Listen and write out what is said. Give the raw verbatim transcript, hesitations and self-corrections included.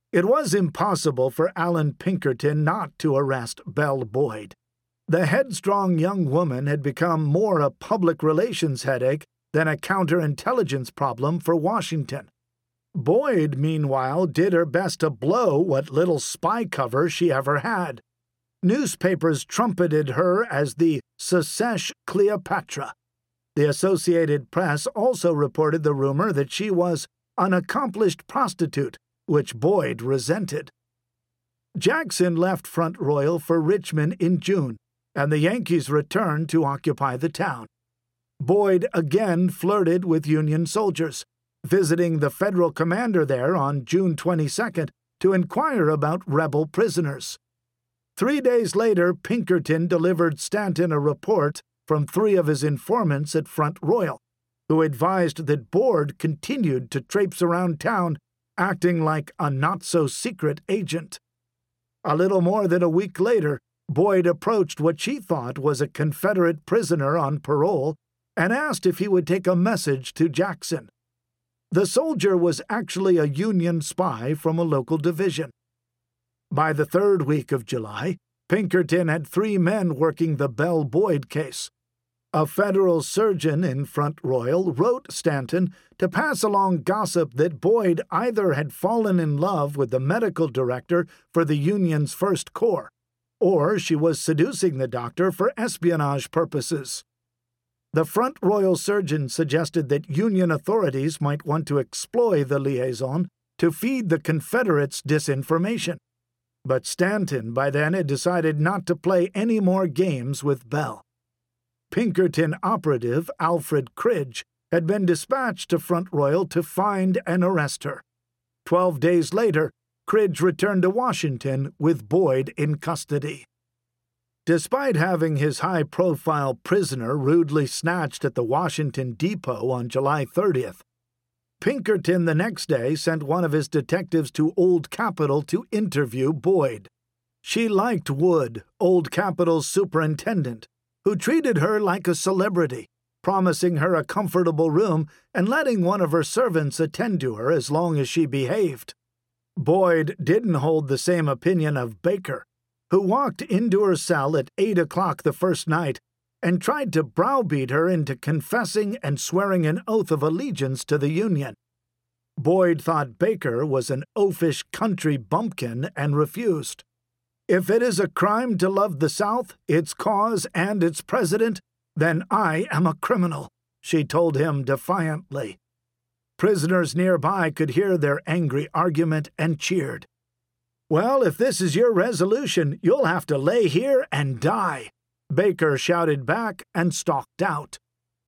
It was impossible for Allan Pinkerton not to arrest Belle Boyd. The headstrong young woman had become more a public relations headache than a counterintelligence problem for Washington. Boyd, meanwhile, did her best to blow what little spy cover she ever had. Newspapers trumpeted her as the Secesh Cleopatra. The Associated Press also reported the rumor that she was an accomplished prostitute, which Boyd resented. Jackson left Front Royal for Richmond in June, and the Yankees returned to occupy the town. Boyd again flirted with Union soldiers, visiting the federal commander there on June twenty-second to inquire about rebel prisoners. Three days later, Pinkerton delivered Stanton a report from three of his informants at Front Royal, who advised that Boyd continued to traipse around town, acting like a not-so-secret agent. A little more than a week later, Boyd approached what she thought was a Confederate prisoner on parole and asked if he would take a message to Jackson. The soldier was actually a Union spy from a local division. By the third week of July, Pinkerton had three men working the Belle Boyd case. A federal surgeon in Front Royal wrote Stanton to pass along gossip that Boyd either had fallen in love with the medical director for the Union's First Corps, or she was seducing the doctor for espionage purposes. The Front Royal surgeon suggested that Union authorities might want to exploit the liaison to feed the Confederates disinformation. But Stanton by then had decided not to play any more games with Belle. Pinkerton operative Alfred Cridge had been dispatched to Front Royal to find and arrest her. Twelve days later, Cridge returned to Washington with Boyd in custody. Despite having his high-profile prisoner rudely snatched at the Washington depot on July thirtieth, Pinkerton the next day sent one of his detectives to Old Capitol to interview Boyd. She liked Wood, Old Capitol's superintendent, who treated her like a celebrity, promising her a comfortable room and letting one of her servants attend to her as long as she behaved. Boyd didn't hold the same opinion of Baker, who walked into her cell at eight o'clock the first night and tried to browbeat her into confessing and swearing an oath of allegiance to the Union. Boyd thought Baker was an oafish country bumpkin and refused. "If it is a crime to love the South, its cause, and its president, then I am a criminal," she told him defiantly. Prisoners nearby could hear their angry argument and cheered. "Well, if this is your resolution, you'll have to lay here and die," Baker shouted back and stalked out.